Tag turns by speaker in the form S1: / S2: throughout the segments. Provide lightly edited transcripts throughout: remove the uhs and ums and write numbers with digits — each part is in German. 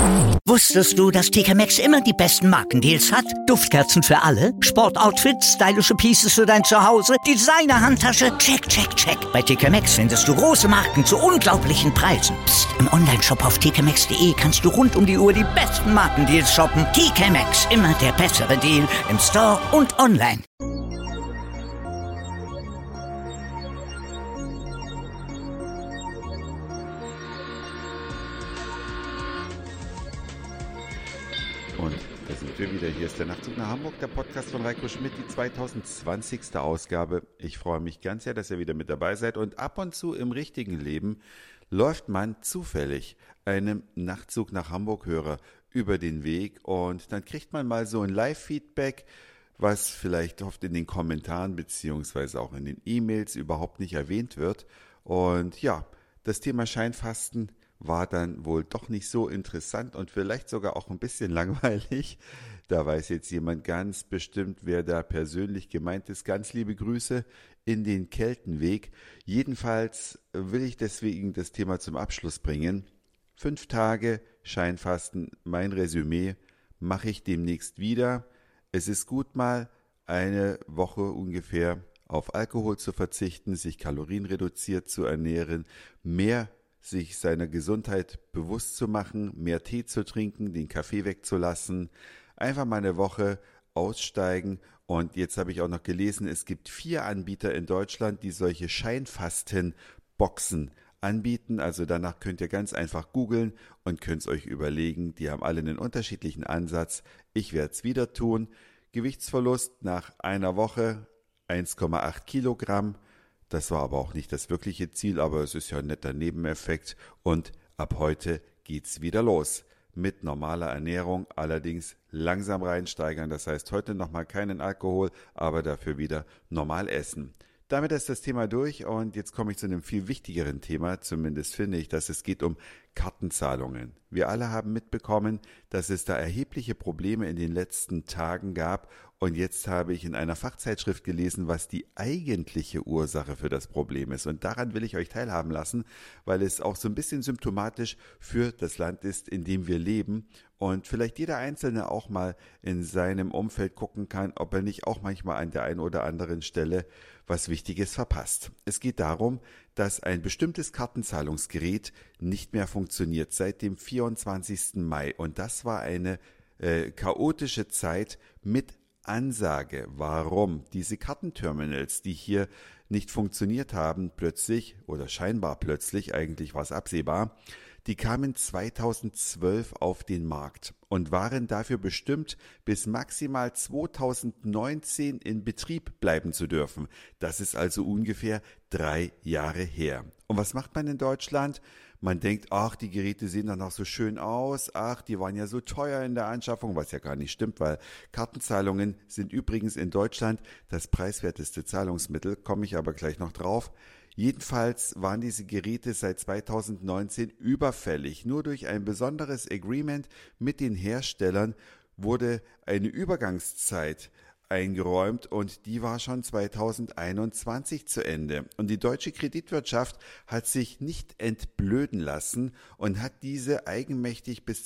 S1: Wusstest du, dass TK Maxx immer die besten Markendeals hat? Duftkerzen für alle, Sportoutfits, stylische Pieces für dein Zuhause, Designer-Handtasche, check, check, check. Bei TK Maxx findest du große Marken zu unglaublichen Preisen. Psst. Im Onlineshop auf tkmaxx.de kannst du rund um die Uhr die besten Markendeals shoppen. TK Maxx, immer der bessere Deal im Store und online.
S2: Und da sind wir wieder. Hier ist der Nachtzug nach Hamburg, der Podcast von Reiko Schmidt, die 2020. Ausgabe. Ich freue mich ganz sehr, dass ihr wieder mit dabei seid. Und ab und zu im richtigen Leben läuft man zufällig einem Nachtzug nach Hamburg-Hörer über den Weg. Und dann kriegt man mal so ein Live-Feedback, was vielleicht oft in den Kommentaren beziehungsweise auch in den E-Mails überhaupt nicht erwähnt wird. Und ja, das Thema Scheinfasten war dann wohl doch nicht so interessant und vielleicht sogar auch ein bisschen langweilig. Da weiß jetzt jemand ganz bestimmt, wer da persönlich gemeint ist. Ganz liebe Grüße in den Keltenweg. Jedenfalls will ich deswegen das Thema zum Abschluss bringen. 5 Tage Scheinfasten, mein Resümee, mache ich demnächst wieder. Es ist gut, mal eine Woche ungefähr auf Alkohol zu verzichten, sich kalorienreduziert zu ernähren, mehr sich seiner Gesundheit bewusst zu machen, mehr Tee zu trinken, den Kaffee wegzulassen, einfach mal eine Woche aussteigen. Und jetzt habe ich auch noch gelesen, es gibt 4 Anbieter in Deutschland, die solche Scheinfasten-Boxen anbieten. Also danach könnt ihr ganz einfach googeln und könnt es euch überlegen. Die haben alle einen unterschiedlichen Ansatz. Ich werde es wieder tun. Gewichtsverlust nach einer Woche 1,8 Kilogramm. Das war aber auch nicht das wirkliche Ziel, aber es ist ja ein netter Nebeneffekt. Und ab heute geht's wieder los mit normaler Ernährung, allerdings langsam reinsteigern. Das heißt, heute nochmal keinen Alkohol, aber dafür wieder normal essen. Damit ist das Thema durch und jetzt komme ich zu einem viel wichtigeren Thema, zumindest finde ich, dass es geht um Kartenzahlungen. Wir alle haben mitbekommen, dass es da erhebliche Probleme in den letzten Tagen gab und jetzt habe ich in einer Fachzeitschrift gelesen, was die eigentliche Ursache für das Problem ist und daran will ich euch teilhaben lassen, weil es auch so ein bisschen symptomatisch für das Land ist, in dem wir leben und vielleicht jeder Einzelne auch mal in seinem Umfeld gucken kann, ob er nicht auch manchmal an der einen oder anderen Stelle was Wichtiges verpasst. Es geht darum, dass ein bestimmtes Kartenzahlungsgerät nicht mehr funktioniert seit dem 24. Mai. Und das war eine chaotische Zeit mit Ansage. Warum? Diese Kartenterminals, die hier nicht funktioniert haben, plötzlich oder scheinbar plötzlich, eigentlich war es absehbar, die kamen 2012 auf den Markt und waren dafür bestimmt, bis maximal 2019 in Betrieb bleiben zu dürfen. Das ist also ungefähr 3 Jahre her. Und was macht man in Deutschland? Man denkt, ach, die Geräte sehen doch noch so schön aus, ach, die waren ja so teuer in der Anschaffung, was ja gar nicht stimmt, weil Kartenzahlungen sind übrigens in Deutschland das preiswerteste Zahlungsmittel, komme ich aber gleich noch drauf. Jedenfalls waren diese Geräte seit 2019 überfällig. Nur durch ein besonderes Agreement mit den Herstellern wurde eine Übergangszeit eingeräumt und die war schon 2021 zu Ende. Und die deutsche Kreditwirtschaft hat sich nicht entblöden lassen und hat diese eigenmächtig bis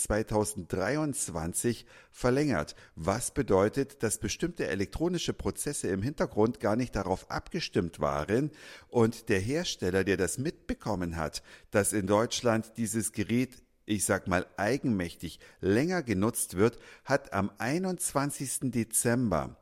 S2: 2023 verlängert. Was bedeutet, dass bestimmte elektronische Prozesse im Hintergrund gar nicht darauf abgestimmt waren und der Hersteller, der das mitbekommen hat, dass in Deutschland dieses Gerät ich sag mal eigenmächtig länger genutzt wird, hat am 21. Dezember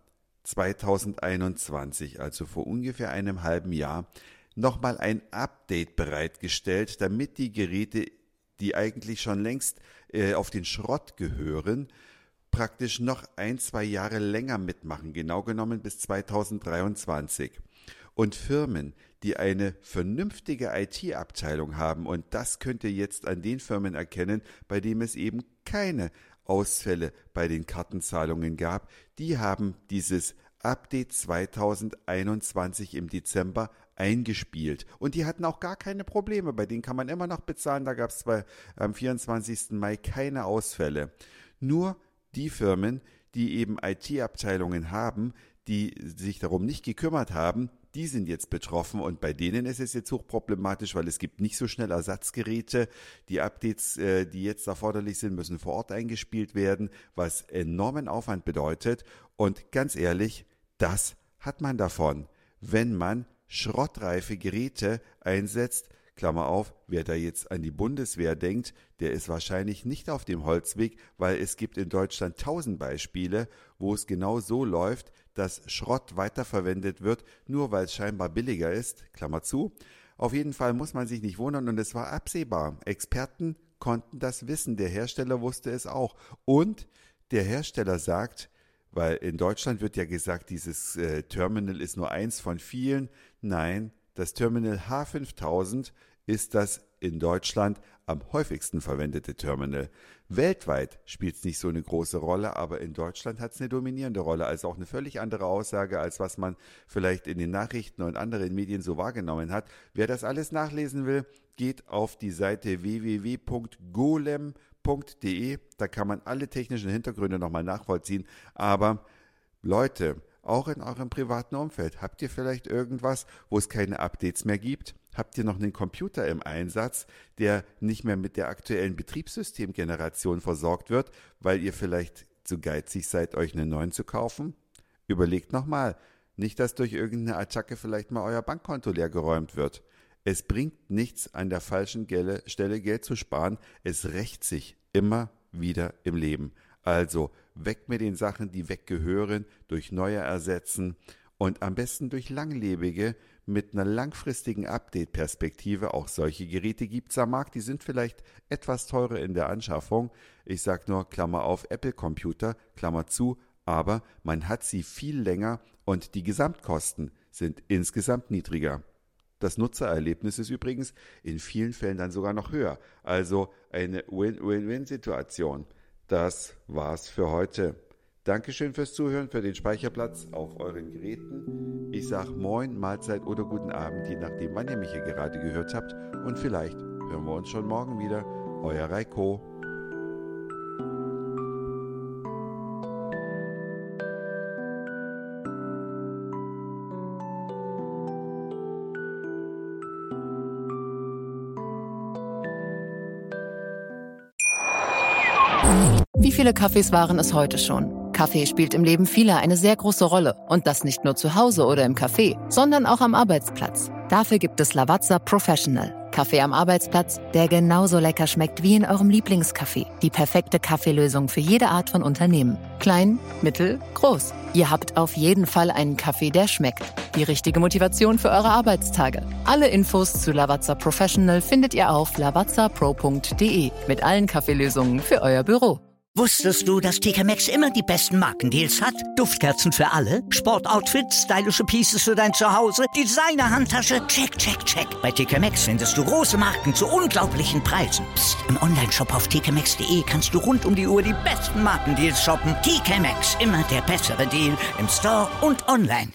S2: 2021, also vor ungefähr einem halben Jahr, nochmal ein Update bereitgestellt, damit die Geräte, die eigentlich schon längst auf den Schrott gehören, praktisch noch 1-2 Jahre länger mitmachen, genau genommen bis 2023. Und Firmen, die eine vernünftige IT-Abteilung haben, und das könnt ihr jetzt an den Firmen erkennen, bei denen es eben keine Ausfälle bei den Kartenzahlungen gab, die haben dieses Update 2021 im Dezember eingespielt. Und die hatten auch gar keine Probleme, bei denen kann man immer noch bezahlen, da gab es am 24. Mai keine Ausfälle. Nur die Firmen, die eben IT-Abteilungen haben, die sich darum nicht gekümmert haben, die sind jetzt betroffen und bei denen ist es jetzt hochproblematisch, weil es gibt nicht so schnell Ersatzgeräte. Die Updates, die jetzt erforderlich sind, müssen vor Ort eingespielt werden, was enormen Aufwand bedeutet. Und ganz ehrlich, das hat man davon, wenn man schrottreife Geräte einsetzt. Klammer auf, wer da jetzt an die Bundeswehr denkt, der ist wahrscheinlich nicht auf dem Holzweg, weil es gibt in Deutschland 1000 Beispiele, wo es genau so läuft, dass Schrott weiterverwendet wird, nur weil es scheinbar billiger ist. Klammer zu. Auf jeden Fall muss man sich nicht wundern und es war absehbar. Experten konnten das wissen, der Hersteller wusste es auch. Und der Hersteller sagt, weil in Deutschland wird ja gesagt, dieses Terminal ist nur eins von vielen. Nein, das Terminal H5000 ist das in Deutschland am häufigsten verwendete Terminal. Weltweit spielt es nicht so eine große Rolle, aber in Deutschland hat es eine dominierende Rolle, also auch eine völlig andere Aussage, als was man vielleicht in den Nachrichten und anderen Medien so wahrgenommen hat. Wer das alles nachlesen will, geht auf die Seite www.golem.de, da kann man alle technischen Hintergründe nochmal nachvollziehen, aber Leute, auch in eurem privaten Umfeld, habt ihr vielleicht irgendwas, wo es keine Updates mehr gibt? Habt ihr noch einen Computer im Einsatz, der nicht mehr mit der aktuellen Betriebssystemgeneration versorgt wird, weil ihr vielleicht zu geizig seid, euch einen neuen zu kaufen? Überlegt nochmal, nicht, dass durch irgendeine Attacke vielleicht mal euer Bankkonto leergeräumt wird. Es bringt nichts, an der falschen Stelle Geld zu sparen. Es rächt sich immer wieder im Leben. Also weg mit den Sachen, die weggehören, durch neue ersetzen und am besten durch langlebige, mit einer langfristigen Update-Perspektive. Auch solche Geräte gibt es am Markt, die sind vielleicht etwas teurer in der Anschaffung. Ich sage nur, Klammer auf, Apple-Computer, Klammer zu, aber man hat sie viel länger und die Gesamtkosten sind insgesamt niedriger. Das Nutzererlebnis ist übrigens in vielen Fällen dann sogar noch höher. Also eine Win-Win-Win-Situation. Das war's für heute. Dankeschön fürs Zuhören, für den Speicherplatz auf euren Geräten. Ich sag Moin, Mahlzeit oder guten Abend, je nachdem, wann ihr mich hier gerade gehört habt. Und vielleicht hören wir uns schon morgen wieder. Euer Reiko.
S3: Wie viele Kaffees waren es heute schon? Kaffee spielt im Leben vieler eine sehr große Rolle. Und das nicht nur zu Hause oder im Café, sondern auch am Arbeitsplatz. Dafür gibt es Lavazza Professional. Kaffee am Arbeitsplatz, der genauso lecker schmeckt wie in eurem Lieblingscafé. Die perfekte Kaffeelösung für jede Art von Unternehmen. Klein, mittel, groß. Ihr habt auf jeden Fall einen Kaffee, der schmeckt. Die richtige Motivation für eure Arbeitstage. Alle Infos zu Lavazza Professional findet ihr auf lavazzapro.de mit allen Kaffeelösungen für euer Büro.
S1: Wusstest du, dass TK Maxx immer die besten Markendeals hat? Duftkerzen für alle, Sportoutfits, stylische Pieces für dein Zuhause, Designer-Handtasche, check, check, check. Bei TK Maxx findest du große Marken zu unglaublichen Preisen. Psst. Im Onlineshop auf tkmaxx.de kannst du rund um die Uhr die besten Markendeals shoppen. TK Maxx, immer der bessere Deal im Store und online.